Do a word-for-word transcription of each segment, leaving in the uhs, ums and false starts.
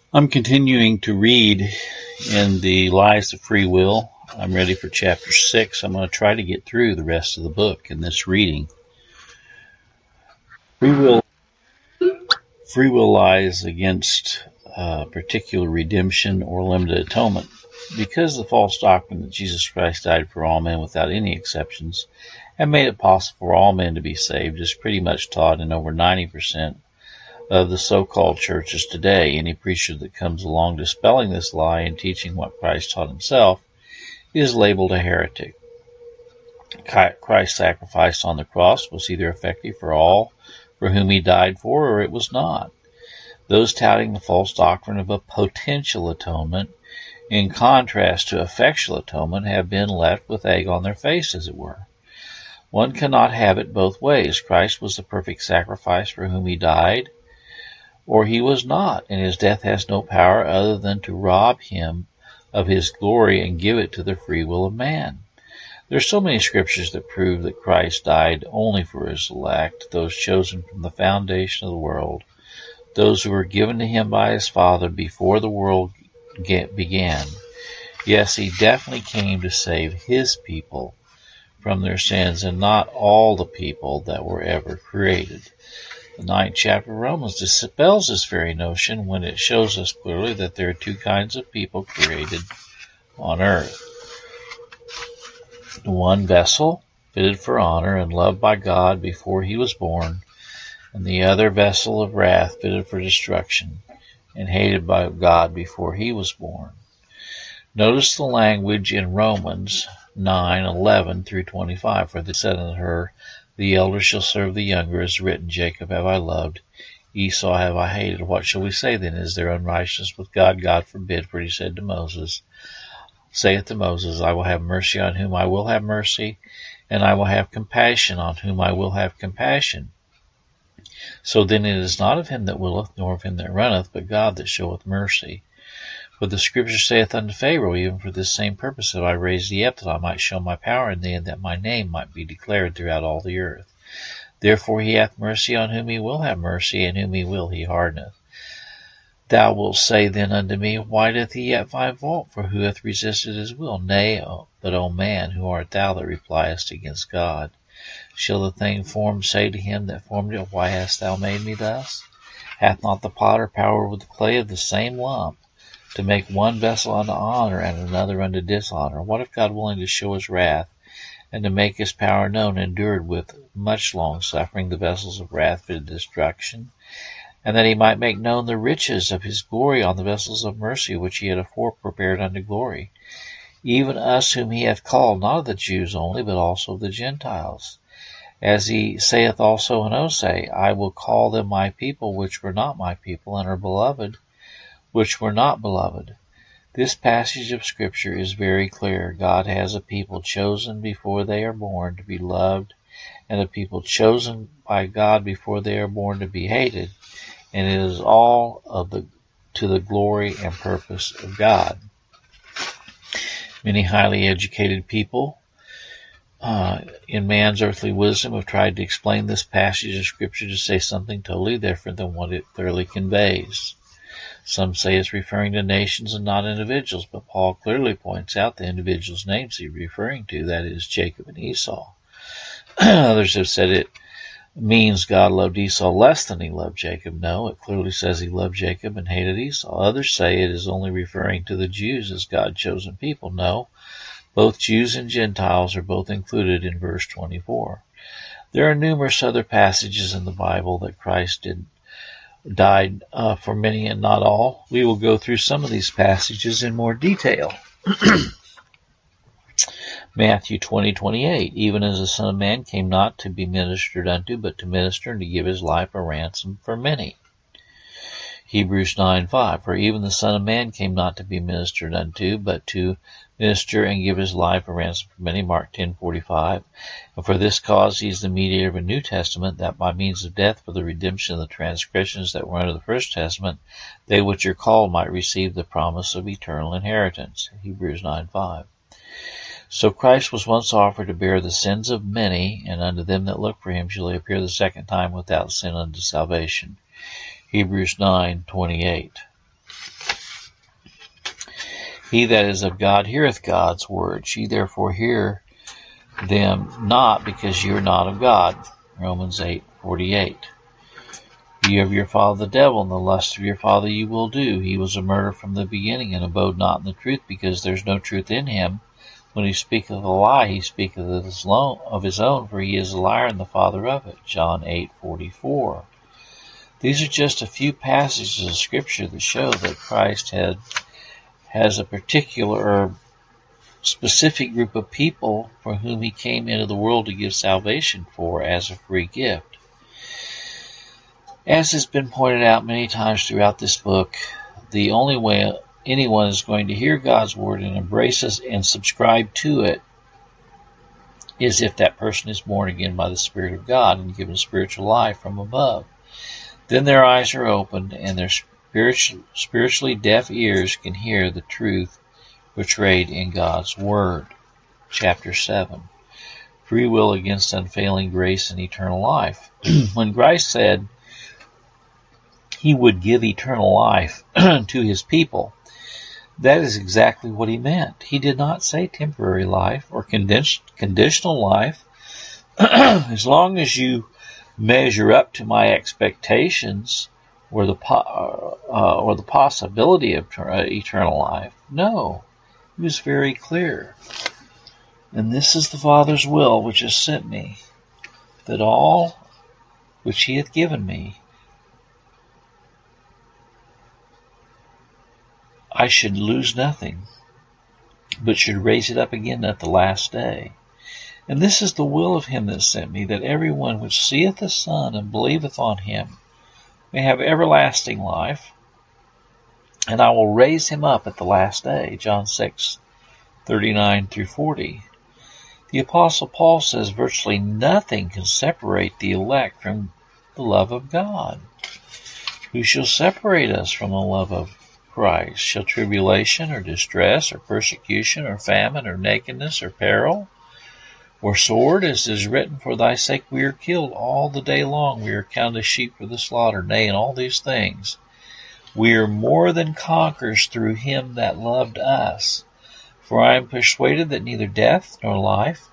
I'm continuing to read in the Lies of Free Will. I'm ready for chapter six. I'm going to try to get through the rest of the book in this reading. Free will, free will lies against uh, particular redemption or limited atonement. Because the false doctrine that Jesus Christ died for all men without any exceptions and made it possible for all men to be saved is pretty much taught in over ninety percent of the so-called churches today. Any preacher that comes along dispelling this lie and teaching what Christ taught himself is labeled a heretic. Christ's sacrifice on the cross was either effective for all for whom he died for, or it was not. Those touting the false doctrine of a potential atonement, in contrast to effectual atonement, have been left with egg on their face, as it were. One cannot have it both ways. Christ was the perfect sacrifice for whom he died, or he was not, and his death has no power other than to rob him of his glory and give it to the free will of man. There are so many scriptures that prove that Christ died only for his elect, those chosen from the foundation of the world, those who were given to him by his Father before the world began. Yes, he definitely came to save his people from their sins, and not all the people that were ever created. The ninth chapter of Romans dispels this very notion when it shows us clearly that there are two kinds of people created on earth. One vessel, fitted for honor and loved by God before he was born, and the other vessel of wrath, fitted for destruction and hated by God before he was born. Notice the language in Romans nine eleven through twenty-five. For they said unto her, the elder shall serve the younger, as written, Jacob have I loved, Esau have I hated. What shall we say then? Is there unrighteousness with God? God forbid. For he said to Moses, saith to Moses, I will have mercy on whom I will have mercy, and I will have compassion on whom I will have compassion. So then it is not of him that willeth, nor of him that runneth, but God that showeth mercy. For the scripture saith unto Pharaoh, even for this same purpose have I raised thee up, that I might show my power in thee, and that my name might be declared throughout all the earth. Therefore he hath mercy on whom he will have mercy, and whom he will he hardeneth. Thou wilt say then unto me, why doth he yet find fault? For who hath resisted his will? Nay, but, O man, who art thou that repliest against God? Shall the thing formed say to him that formed it, why hast thou made me thus? Hath not the potter power with the clay of the same lump, to make one vessel unto honor and another unto dishonor? What if God, willing to show his wrath, and to make his power known, endured with much long suffering the vessels of wrath for destruction, and that he might make known the riches of his glory on the vessels of mercy, which he had afore prepared unto glory, even us whom he hath called, not of the Jews only, but also of the Gentiles? As he saith also in Hosea, I will call them my people, which were not my people, and are beloved, which were not beloved. This passage of Scripture is very clear. God has a people chosen before they are born to be loved, and a people chosen by God before they are born to be hated, and it is all of the to the glory and purpose of God. Many highly educated people uh, in man's earthly wisdom have tried to explain this passage of Scripture to say something totally different than what it clearly conveys. Some say it's referring to nations and not individuals, but Paul clearly points out the individuals' names he's referring to, that is, Jacob and Esau. Others have said it means God loved Esau less than he loved Jacob. No, it clearly says he loved Jacob and hated Esau. Others say it is only referring to the Jews as God's chosen people. No, both Jews and Gentiles are both included in verse twenty-four. There are numerous other passages in the Bible that Christ did died uh, for many and not all. We will go through some of these passages in more detail. Matthew twenty twenty-eight, even as the Son of Man came not to be ministered unto, but to minister and to give his life a ransom for many. Hebrews nine five, for even the Son of Man came not to be ministered unto, but to minister and give his life a ransom for many. Mark ten forty-five, and for this cause he is the mediator of a new testament, that by means of death for the redemption of the transgressions that were under the first testament, they which are called might receive the promise of eternal inheritance. Hebrews nine five. So Christ was once offered to bear the sins of many, and unto them that look for him shall he appear the second time without sin unto salvation. Hebrews nine twenty-eight. He that is of God heareth God's words. Ye therefore hear them not, because ye are not of God. Romans eight forty-eight. Ye of your father the devil, and the lust of your father ye will do. He was a murderer from the beginning, and abode not in the truth, because there is no truth in him. When he speaketh a lie, he speaketh of his own, for he is a liar and the father of it. John eight forty-four. These are just a few passages of Scripture that show that Christ had has a particular or specific group of people for whom he came into the world to give salvation for as a free gift. As has been pointed out many times throughout this book, the only way anyone is going to hear God's word and embrace it and subscribe to it is if that person is born again by the Spirit of God and given spiritual life from above. Then their eyes are opened, and their spiritual, spiritually deaf ears can hear the truth portrayed in God's Word. Chapter seven. Free will against unfailing grace and eternal life. When Christ said he would give eternal life to his people, that is exactly what he meant. He did not say temporary life or conditional life. As long as you measure up to my expectations or the po- uh, or the possibility of ter- uh, eternal life. No, he was very clear. And this is the Father's will which has sent me, that all which he hath given me, I should lose nothing, but should raise it up again at the last day. And this is the will of him that sent me, that every one which seeth the Son and believeth on him may have everlasting life, and I will raise him up at the last day. John six thirty-nine through forty. The Apostle Paul says virtually nothing can separate the elect from the love of God. Who shall separate us from the love of Christ? Shall tribulation or distress or persecution or famine or nakedness or peril or sword? As is written, for thy sake we are killed all the day long. We are counted as sheep for the slaughter. Nay, in all these things we are more than conquerors through him that loved us. For I am persuaded that neither death, nor life,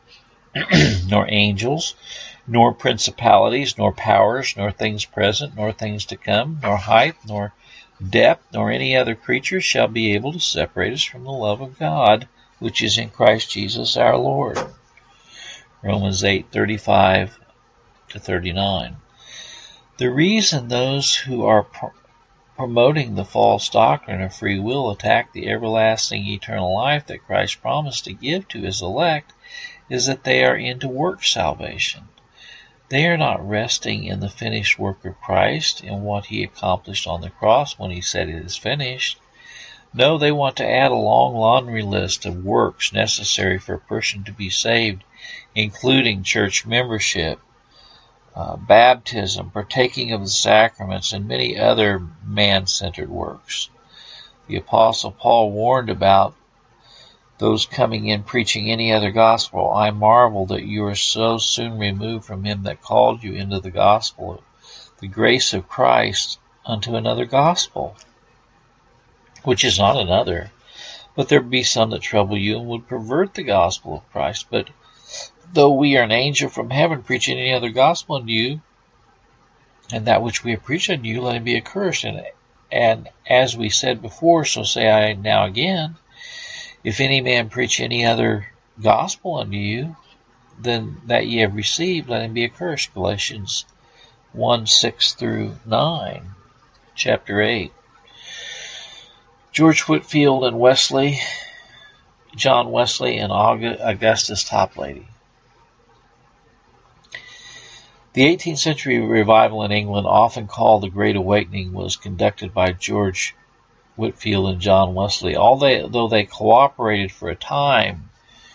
nor angels, nor principalities, nor powers, nor things present, nor things to come, nor height, nor depth, nor any other creature shall be able to separate us from the love of God, which is in Christ Jesus our Lord. Romans eight thirty-five to thirty-nine. The reason those who are pro- promoting the false doctrine of free will attack the everlasting eternal life that Christ promised to give to his elect is that they are into work salvation. They are not resting in the finished work of Christ, in what he accomplished on the cross when he said it is finished. No, they want to add a long laundry list of works necessary for a person to be saved, including church membership, uh, baptism, partaking of the sacraments, and many other man-centered works. The Apostle Paul warned about those coming in preaching any other gospel. I marvel that you are so soon removed from him that called you into the gospel of the grace of Christ unto another gospel, which is not another. But there be some that trouble you and would pervert the gospel of Christ. But though we are an angel from heaven preaching any other gospel unto you, and that which we have preached unto you, let him be accursed. And, and as we said before, so say I now again, if any man preach any other gospel unto you than that ye have received, let him be accursed. Galatians one, six through nine, chapter eight. George Whitefield and Wesley, John Wesley and Augustus Toplady. The eighteenth century revival in England, often called the Great Awakening, was conducted by George Whitefield and John Wesley. Although they cooperated for a time,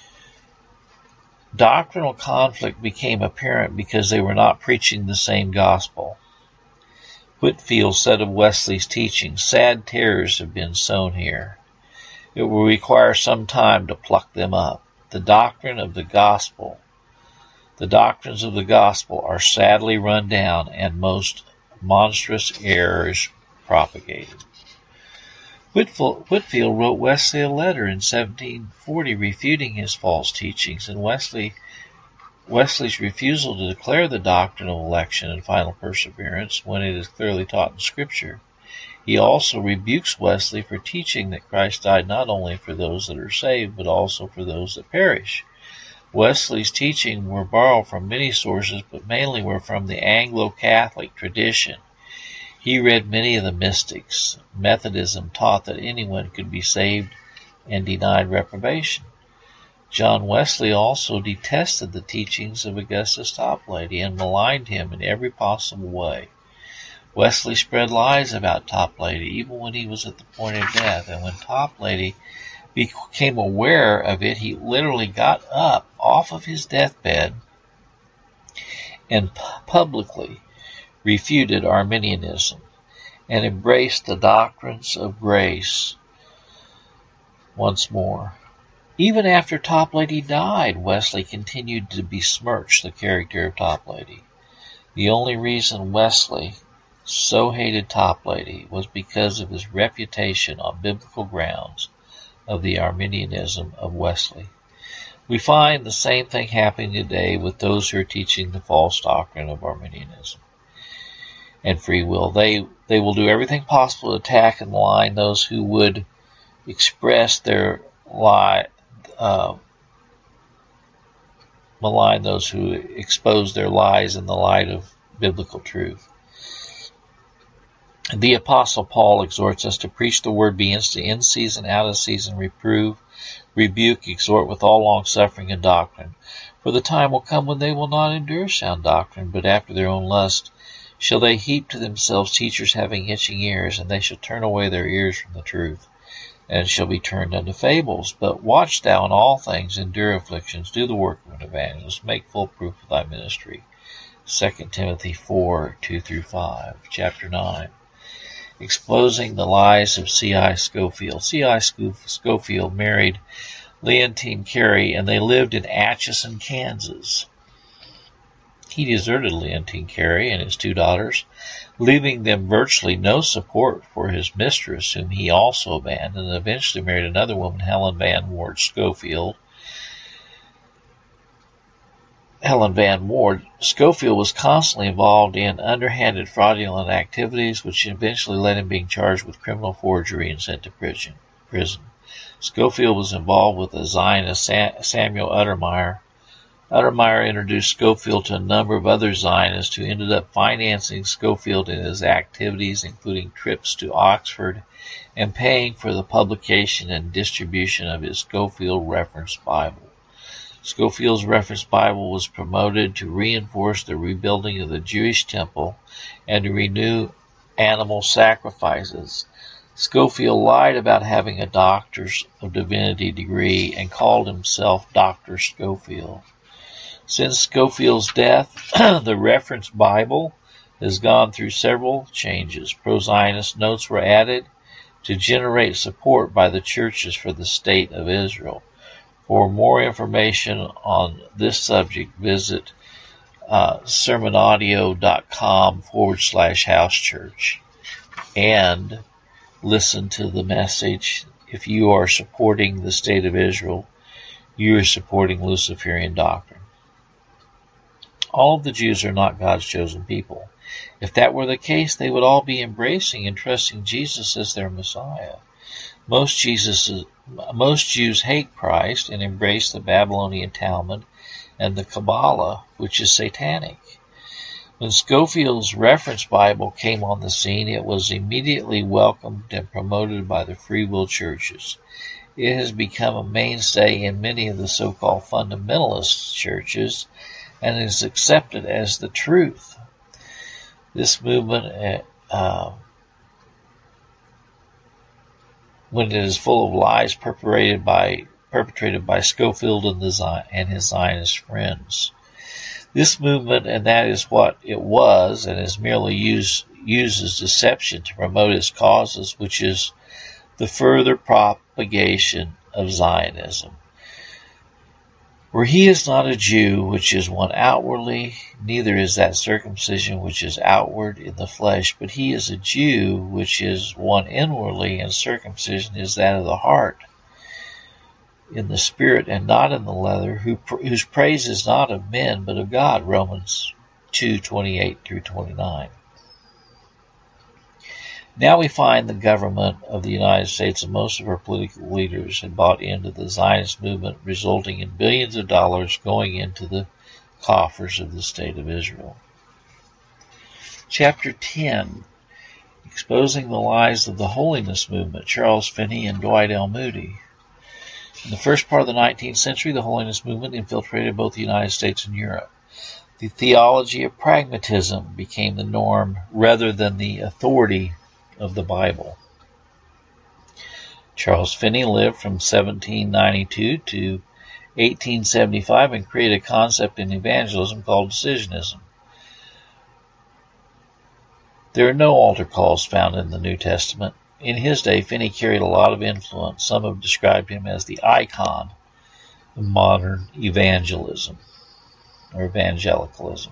doctrinal conflict became apparent because they were not preaching the same gospel. Whitefield said of Wesley's teaching, "Sad tares have been sown here. It will require some time to pluck them up. The doctrine of the gospel, the doctrines of the gospel are sadly run down, and most monstrous errors propagated." Whitefield wrote Wesley a letter in seventeen forty refuting his false teachings, and Wesley Wesley's refusal to declare the doctrine of election and final perseverance when it is clearly taught in Scripture. He also rebukes Wesley for teaching that Christ died not only for those that are saved, but also for those that perish. Wesley's teaching were borrowed from many sources, but mainly were from the Anglo-Catholic tradition. He read many of the mystics. Methodism taught that anyone could be saved and denied reprobation. John Wesley also detested the teachings of Augustus Toplady and maligned him in every possible way. Wesley spread lies about Toplady even when he was at the point of death, and when Toplady became aware of it, he literally got up off of his deathbed and publicly refuted Arminianism and embraced the doctrines of grace once more. Even after Toplady died, Wesley continued to besmirch the character of Toplady. The only reason Wesley so hated Toplady was because of his reputation on biblical grounds of the Arminianism of Wesley. We find the same thing happening today with those who are teaching the false doctrine of Arminianism and free will. They they will do everything possible to attack and malign those who would express their lie, uh, malign those who expose their lies in the light of biblical truth. The Apostle Paul exhorts us to preach the word, be instant, in season, out of season, reprove, rebuke, exhort with all longsuffering and doctrine. For the time will come when they will not endure sound doctrine, but after their own lust shall they heap to themselves teachers having itching ears, and they shall turn away their ears from the truth, and shall be turned unto fables. But watch thou in all things, endure afflictions, do the work of an evangelist, make full proof of thy ministry. Second Timothy four, two through five, chapter nine. Exposing the lies of C I Scofield. C I Scofield married Leontine Carey, and they lived in Atchison, Kansas. He deserted Leontine Carey and his two daughters, leaving them virtually no support for his mistress, whom he also abandoned, and eventually married another woman, Helen Van Ward Scofield. Helen Van Ward, Scofield was constantly involved in underhanded fraudulent activities, which eventually led him being charged with criminal forgery and sent to prison. prison. Scofield was involved with the Zionist Samuel Uttermeyer. Uttermeyer introduced Scofield to a number of other Zionists who ended up financing Scofield in his activities, including trips to Oxford and paying for the publication and distribution of his Scofield Reference Bible. Scofield's Reference Bible was promoted to reinforce the rebuilding of the Jewish temple and to renew animal sacrifices. Scofield lied about having a Doctor's of Divinity degree and called himself Doctor Scofield. Since Scofield's death, the Reference Bible has gone through several changes. Pro-Zionist notes were added to generate support by the churches for the state of Israel. For more information on this subject, visit uh, sermonaudio.com forward slash house church and listen to the message. If you are supporting the state of Israel, you are supporting Luciferian doctrine. All of the Jews are not God's chosen people. If that were the case, they would all be embracing and trusting Jesus as their Messiah. Most Jesus, most Jews hate Christ and embrace the Babylonian Talmud and the Kabbalah, which is satanic. When Scofield's Reference Bible came on the scene, it was immediately welcomed and promoted by the free will churches. It has become a mainstay in many of the so-called fundamentalist churches and is accepted as the truth. This movement, uh, when it is full of lies perpetrated by perpetrated by Scofield and, the, and his Zionist friends. This movement, and that is what it was, and is merely use, uses deception to promote its causes, which is the further propagation of Zionism. For he is not a Jew, which is one outwardly, neither is that circumcision which is outward in the flesh, but he is a Jew, which is one inwardly, and circumcision is that of the heart, in the spirit and not in the leather, who, whose praise is not of men, but of God. Romans two twenty-eight through twenty-nine. Now we find the government of the United States and most of our political leaders had bought into the Zionist movement, resulting in billions of dollars going into the coffers of the State of Israel. Chapter ten, Exposing the Lies of the Holiness Movement, Charles Finney and Dwight L. Moody. In the first part of the nineteenth century, the Holiness Movement infiltrated both the United States and Europe. The theology of pragmatism became the norm rather than the authority of the Bible. Charles Finney lived from seventeen ninety-two to eighteen seventy-five and created a concept in evangelism called decisionism. There are no altar calls found in the New Testament. In his day, Finney carried a lot of influence. Some have described him as the icon of modern evangelism or evangelicalism.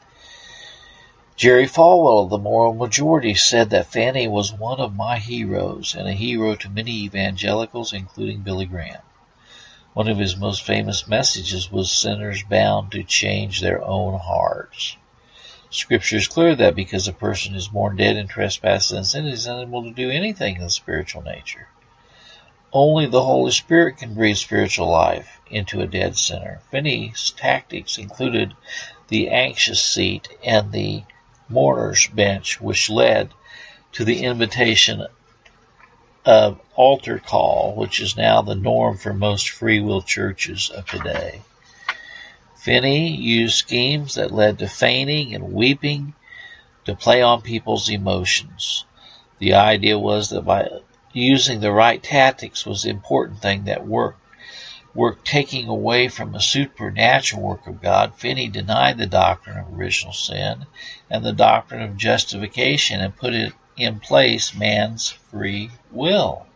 Jerry Falwell of the Moral Majority said that Finney was one of my heroes and a hero to many evangelicals, including Billy Graham. One of his most famous messages was sinners bound to change their own hearts. Scripture is clear that because a person is born dead in trespasses and sin, he is unable to do anything in the spiritual nature. Only the Holy Spirit can breathe spiritual life into a dead sinner. Finney's tactics included the anxious seat and the mourner's bench, which led to the invitation of altar call, which is now the norm for most free will churches of today. Finney used schemes that led to fainting and weeping to play on people's emotions. The idea was that by using the right tactics was the important thing that worked. Work taking away from the supernatural work of God, Finney denied the doctrine of original sin and the doctrine of justification and put it in place man's free will.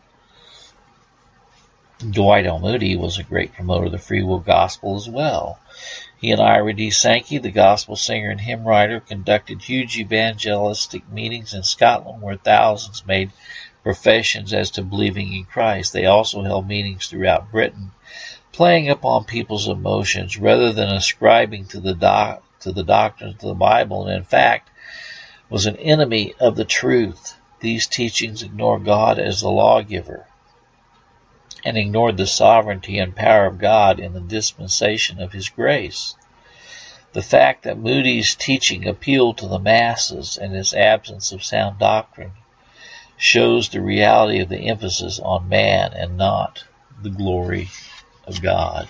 Dwight L. Moody was a great promoter of the free will gospel as well. He and Ira D. Sankey, the gospel singer and hymn writer, conducted huge evangelistic meetings in Scotland where thousands made professions as to believing in Christ. They also held meetings throughout Britain, playing upon people's emotions rather than ascribing to the doc- to the doctrines of the Bible, and in fact was an enemy of the truth. These teachings ignore God as the lawgiver and ignored the sovereignty and power of God in the dispensation of His grace. The fact that Moody's teaching appealed to the masses and his absence of sound doctrine shows the reality of the emphasis on man and not the glory of God.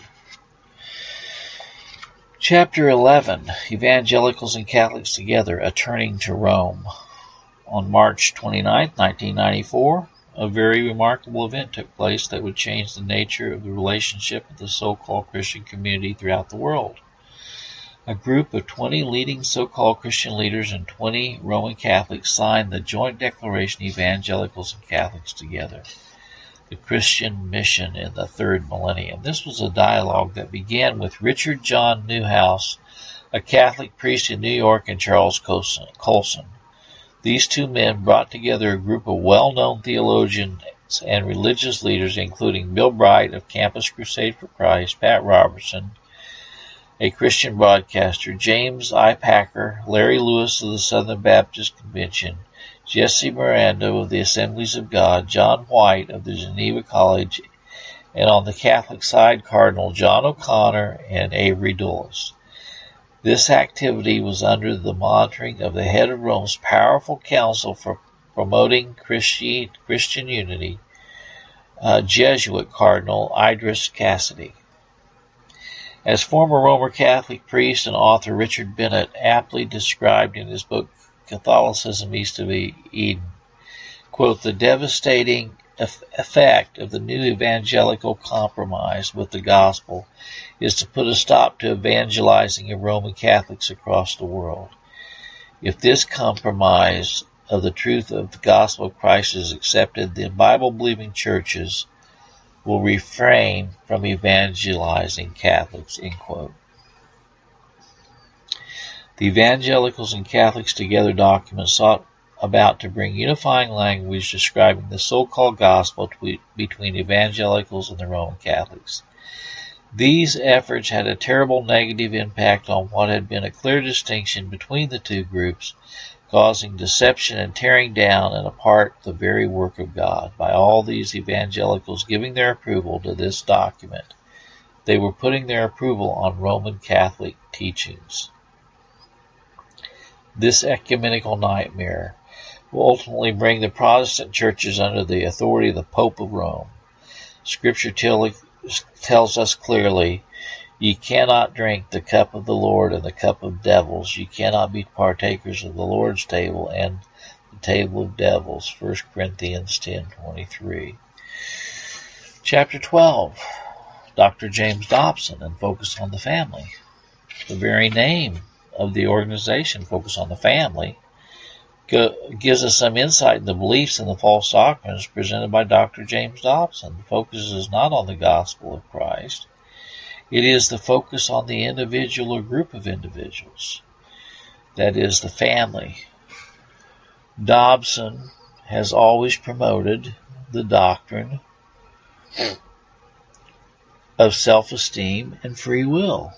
Chapter eleven, Evangelicals and Catholics Together, A Turning to Rome. On March twenty-ninth, nineteen ninety-four, a very remarkable event took place that would change the nature of the relationship of the so-called Christian community throughout the world. A group of twenty leading so-called Christian leaders and twenty Roman Catholics signed the joint declaration, Evangelicals and Catholics Together, the Christian Mission in the Third Millennium. This was a dialogue that began with Richard John Newhouse, a Catholic priest in New York, and Charles Colson. These two men brought together a group of well-known theologians and religious leaders, including Bill Bright of Campus Crusade for Christ, Pat Robertson, a Christian broadcaster, James I. Packer, Larry Lewis of the Southern Baptist Convention, Jesse Miranda of the Assemblies of God, John White of the Geneva College, and on the Catholic side, Cardinal John O'Connor and Avery Dulles. This activity was under the monitoring of the head of Rome's powerful council for promoting Christi- Christian unity, uh, Jesuit Cardinal Idris Cassidy. As former Roman Catholic priest and author Richard Bennett aptly described in his book Catholicism East of Eden, quote, the devastating effect of the new evangelical compromise with the gospel is to put a stop to evangelizing of Roman Catholics across the world. If this compromise of the truth of the gospel of Christ is accepted, then Bible-believing churches will refrain from evangelizing Catholics, end quote. The Evangelicals and Catholics Together document sought about to bring unifying language describing the so-called gospel between evangelicals and the Roman Catholics. These efforts had a terrible negative impact on what had been a clear distinction between the two groups, causing deception and tearing down and apart the very work of God. By all these evangelicals giving their approval to this document, they were putting their approval on Roman Catholic teachings. This ecumenical nightmare will ultimately bring the Protestant churches under the authority of the Pope of Rome. Scripture tell, tells us clearly, ye cannot drink the cup of the Lord and the cup of devils. Ye cannot be partakers of the Lord's table and the table of devils. First Corinthians ten twenty-three. Chapter twelve. Doctor James Dobson and Focus on the Family. The very name of the organization, Focus on the Family, go, gives us some insight in the beliefs and the false doctrines presented by Doctor James Dobson. The focus is not on the gospel of Christ. It is the focus on the individual or group of individuals. That is, the family. Dobson has always promoted the doctrine of self-esteem and free will.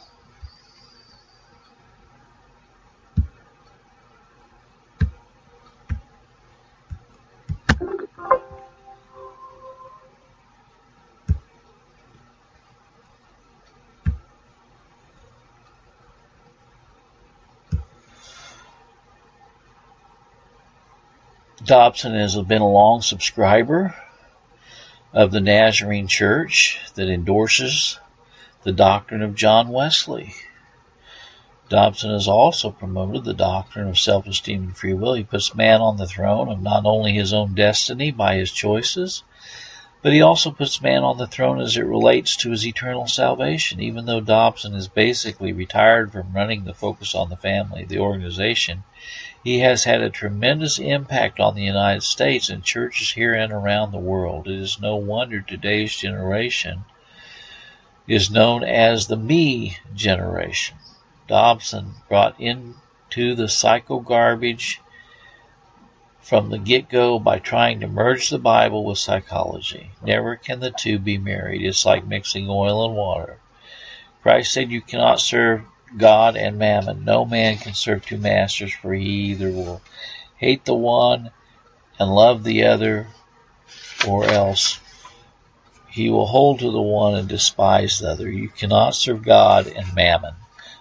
Dobson has been a long subscriber of the Nazarene Church that endorses the doctrine of John Wesley. Dobson has also promoted the doctrine of self-esteem and free will. He puts man on the throne of not only his own destiny by his choices, but he also puts man on the throne as it relates to his eternal salvation. Even though Dobson is basically retired from running the Focus on the Family, the organization, he has had a tremendous impact on the United States and churches here and around the world. It is no wonder today's generation is known as the me generation. Dobson brought into the psycho-garbage from the get-go by trying to merge the Bible with psychology. Never can the two be married. It's like mixing oil and water. Christ said you cannot serve God and mammon. No man can serve two masters, for he either will hate the one and love the other, or else he will hold to the one and despise the other. You cannot serve God and mammon.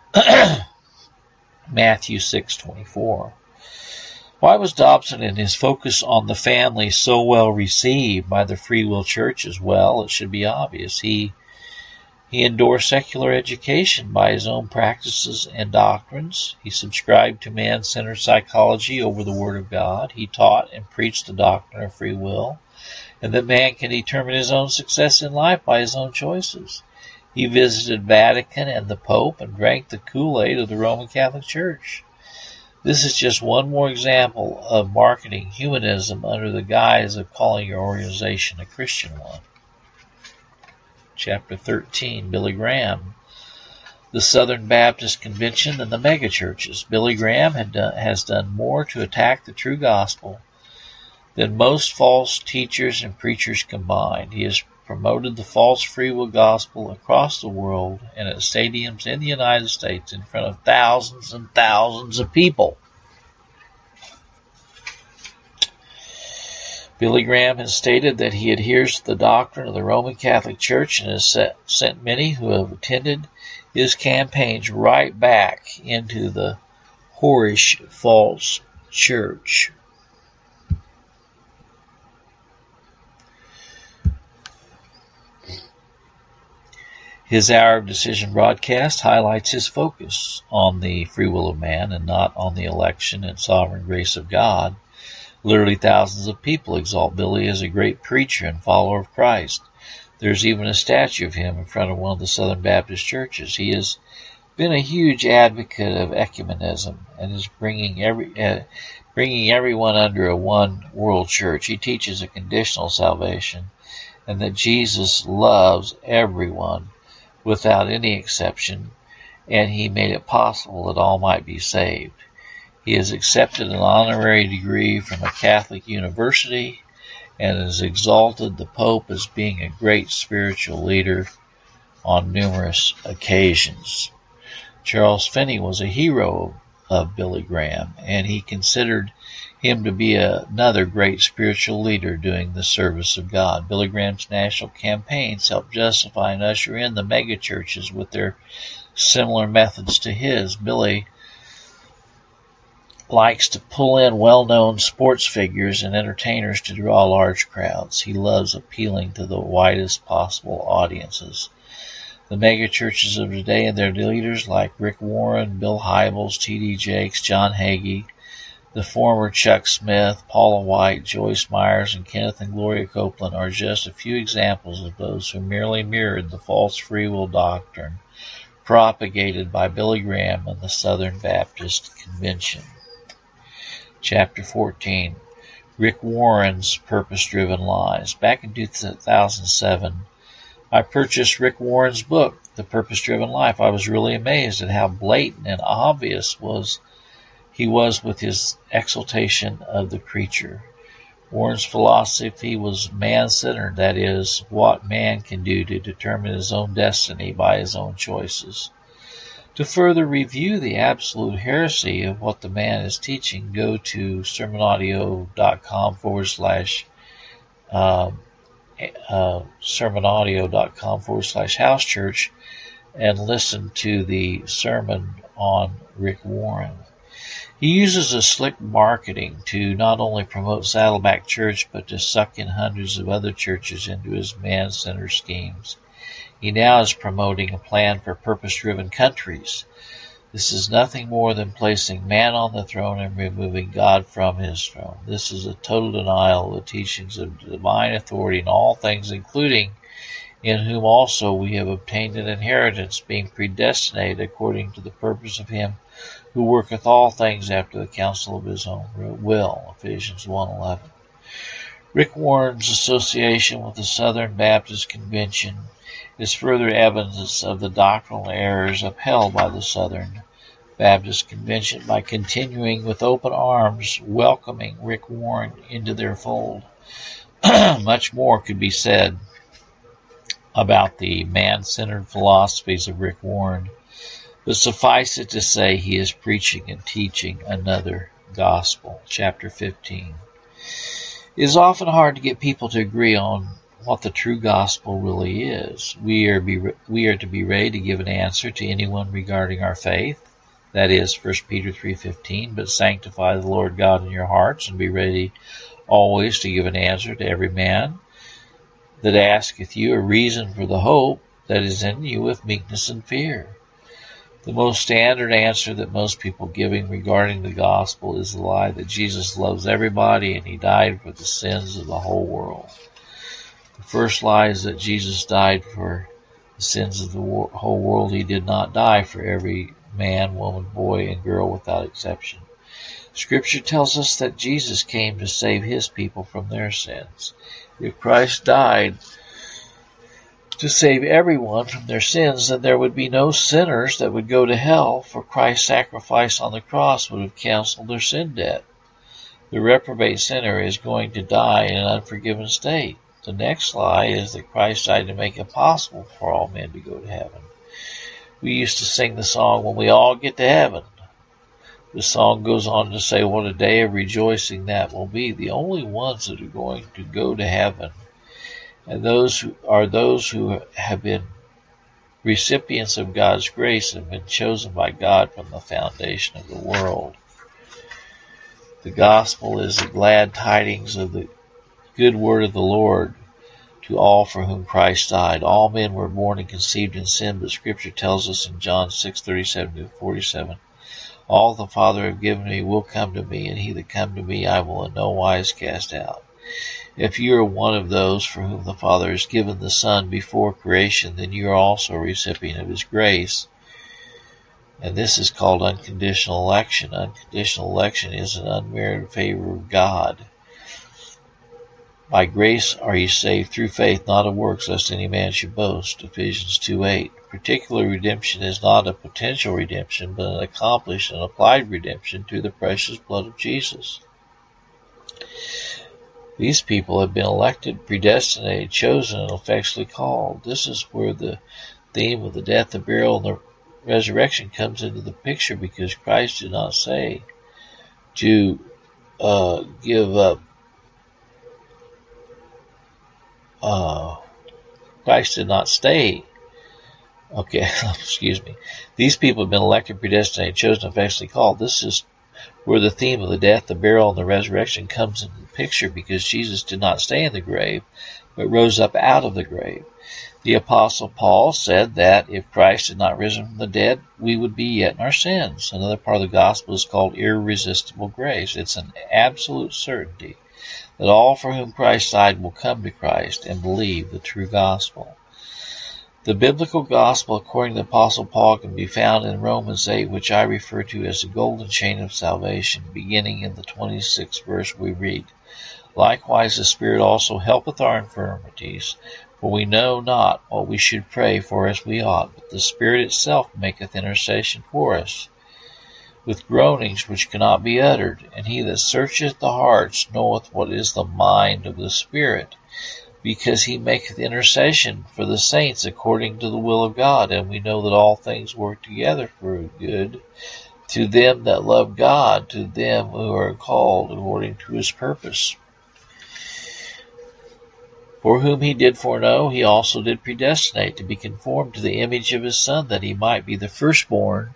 Matthew six twenty-four. Why was Dobson and his focus on the family so well received by the free will churches? Well, it should be obvious. He He endorsed secular education by his own practices and doctrines. He subscribed to man-centered psychology over the Word of God. He taught and preached the doctrine of free will, and that man can determine his own success in life by his own choices. He visited Vatican and the Pope and drank the Kool-Aid of the Roman Catholic Church. This is just one more example of marketing humanism under the guise of calling your organization a Christian one. Chapter thirteen, Billy Graham, the Southern Baptist Convention and the megachurches. Billy Graham had done, has done more to attack the true gospel than most false teachers and preachers combined. He has promoted the false free will gospel across the world and at stadiums in the United States in front of thousands and thousands of people. Billy Graham has stated that he adheres to the doctrine of the Roman Catholic Church and has set, sent many who have attended his campaigns right back into the whorish false church. His Hour of Decision broadcast highlights his focus on the free will of man and not on the election and sovereign grace of God. Literally thousands of people exalt Billy as a great preacher and follower of Christ. There's even a statue of him in front of one of the Southern Baptist churches. He has been a huge advocate of ecumenism and is bringing every uh, bringing everyone under a one world church. He teaches a conditional salvation and that Jesus loves everyone without any exception, and he made it possible that all might be saved. He has accepted an honorary degree from a Catholic university and has exalted the Pope as being a great spiritual leader on numerous occasions. Charles Finney was a hero of Billy Graham, and he considered him to be another great spiritual leader doing the service of God. Billy Graham's national campaigns helped justify and usher in the megachurches with their similar methods to his. Billy likes to pull in well-known sports figures and entertainers to draw large crowds. He loves appealing to the widest possible audiences. The megachurches of today and their leaders like Rick Warren, Bill Hybels, T D Jakes, John Hagee, the former Chuck Smith, Paula White, Joyce Myers, and Kenneth and Gloria Copeland are just a few examples of those who merely mirrored the false free will doctrine propagated by Billy Graham and the Southern Baptist Convention. Chapter fourteen, Rick Warren's Purpose-Driven Lies. Back in two thousand seven, I purchased Rick Warren's book, The Purpose-Driven Life. I was really amazed at how blatant and obvious was he was with his exaltation of the creature. Warren's philosophy was man-centered, that is, what man can do to determine his own destiny by his own choices. To further review the absolute heresy of what the man is teaching, go to sermonaudio.com forward slash uh, uh, sermonaudio.com forward slash house church and listen to the sermon on Rick Warren. He uses a slick marketing to not only promote Saddleback Church, but to suck in hundreds of other churches into his man-centered schemes. He now is promoting a plan for purpose-driven countries. This is nothing more than placing man on the throne and removing God from his throne. This is a total denial of the teachings of divine authority in all things, including in whom also we have obtained an inheritance, being predestinated according to the purpose of him who worketh all things after the counsel of his own will. Ephesians one eleven. Rick Warren's association with the Southern Baptist Convention is further evidence of the doctrinal errors upheld by the Southern Baptist Convention by continuing with open arms, welcoming Rick Warren into their fold. Much more could be said about the man-centered philosophies of Rick Warren, but suffice it to say he is preaching and teaching another gospel. Chapter fifteen. It is often hard to get people to agree on what the true gospel really is. We are, be, we are to be ready to give an answer to anyone regarding our faith. That is, First Peter three fifteen, but sanctify the Lord God in your hearts, and be ready always to give an answer to every man that asketh you a reason for the hope that is in you with meekness and fear. The most standard answer that most people giving regarding the gospel is the lie that Jesus loves everybody and he died for the sins of the whole world. The first lie is that Jesus died for the sins of the whole world. He did not die for every man, woman, boy, and girl without exception. Scripture tells us that Jesus came to save his people from their sins. If Christ died to save everyone from their sins, then there would be no sinners that would go to hell, for Christ's sacrifice on the cross would have canceled their sin debt. The reprobate sinner is going to die in an unforgiven state. The next lie is that Christ died to make it possible for all men to go to heaven. We used to sing the song, "When we all get to heaven." The song goes on to say what a day of rejoicing that will be. The only ones that are going to go to heaven and those who are those who have been recipients of God's grace and been chosen by God from the foundation of the world. The gospel is the glad tidings of the good word of the Lord to all for whom Christ died. All men were born and conceived in sin, but Scripture tells us in John six thirty-seven to forty-seven, all the Father have given me will come to me, and he that come to me I will in no wise cast out. If you are one of those for whom the Father has given the Son before creation, then you are also a recipient of his grace. And this is called unconditional election. Unconditional election is an unmerited favor of God. By grace are ye saved through faith, not of works, lest any man should boast. Ephesians two eight. Particular redemption is not a potential redemption, but an accomplished and applied redemption through the precious blood of Jesus. These people have been elected, predestinated, chosen, and effectually called. This is where the theme of the death, the burial, and the resurrection comes into the picture, because Christ did not say to uh, give up. Uh, Christ did not stay. Okay, excuse me. These people have been elected, predestinated, chosen, and effectually called. This is where the theme of the death, the burial, and the resurrection comes into the picture, because Jesus did not stay in the grave, but rose up out of the grave. The Apostle Paul said that if Christ had not risen from the dead, we would be yet in our sins. Another part of the gospel is called irresistible grace. It's an absolute certainty that all for whom Christ died will come to Christ and believe the true gospel. The biblical gospel, according to the Apostle Paul, can be found in Romans eight, which I refer to as the golden chain of salvation. Beginning in the twenty-sixth verse, we read, Likewise the Spirit also helpeth our infirmities, for we know not what we should pray for as we ought, but the Spirit itself maketh intercession for us, with groanings which cannot be uttered. And he that searcheth the hearts knoweth what is the mind of the Spirit, because he maketh intercession for the saints according to the will of God. And we know that all things work together for good to them that love God, to them who are called according to his purpose. For whom he did foreknow, he also did predestinate to be conformed to the image of his Son, that he might be the firstborn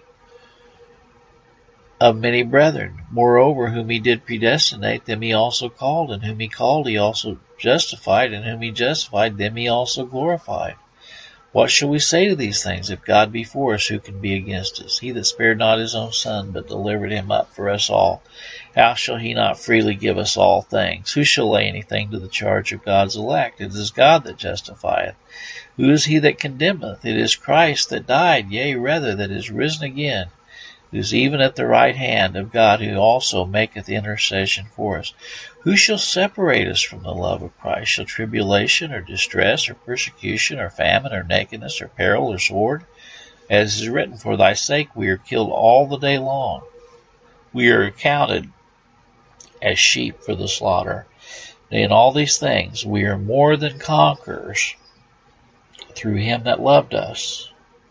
of many brethren. Moreover, whom he did predestinate, them he also called, and whom he called he also justified, and whom he justified, them he also glorified. What shall we say to these things? If God be for us, who can be against us? He that spared not his own Son, but delivered him up for us all, how shall he not freely give us all things? Who shall lay anything to the charge of God's elect? It is God that justifieth. Who is he that condemneth? It is Christ that died, yea, rather, that is risen again, who is even at the right hand of God, who also maketh intercession for us. Who shall separate us from the love of Christ? Shall tribulation, or distress, or persecution, or famine, or nakedness, or peril, or sword? As is written, For thy sake we are killed all the day long. We are accounted as sheep for the slaughter. In all these things we are more than conquerors through him that loved us.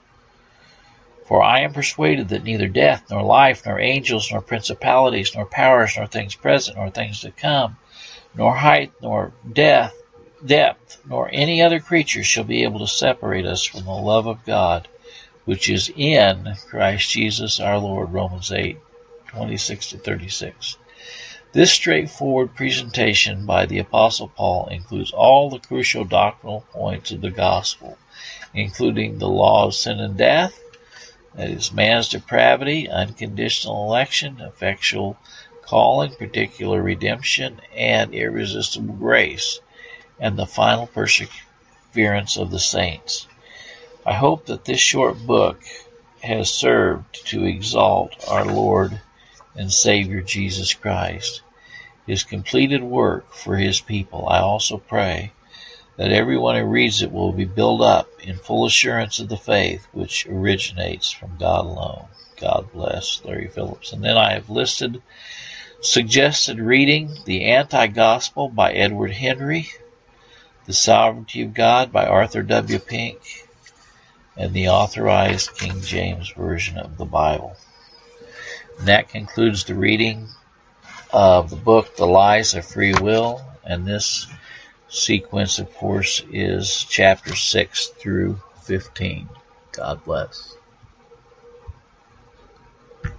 For I am persuaded that neither death, nor life, nor angels, nor principalities, nor powers, nor things present, nor things to come, nor height, nor depth, depth, nor any other creature shall be able to separate us from the love of God, which is in Christ Jesus our Lord. Romans eight, twenty-six to thirty-six. This straightforward presentation by the Apostle Paul includes all the crucial doctrinal points of the gospel, including the law of sin and death, that is, man's depravity, unconditional election, effectual calling, particular redemption, and irresistible grace, and the final perseverance of the saints. I hope that this short book has served to exalt our Lord and Savior Jesus Christ, his completed work for his people. I also pray that everyone who reads it will be built up in full assurance of the faith which originates from God alone. God bless. Larry Phillips. And then I have listed suggested reading: The Anti-Gospel by Edward Henry, The Sovereignty of God by Arthur W. Pink, and the Authorized King James Version of the Bible. And that concludes the reading of the book, The Lies of Free Will, and this sequence, of course, is chapter six through fifteen. God bless.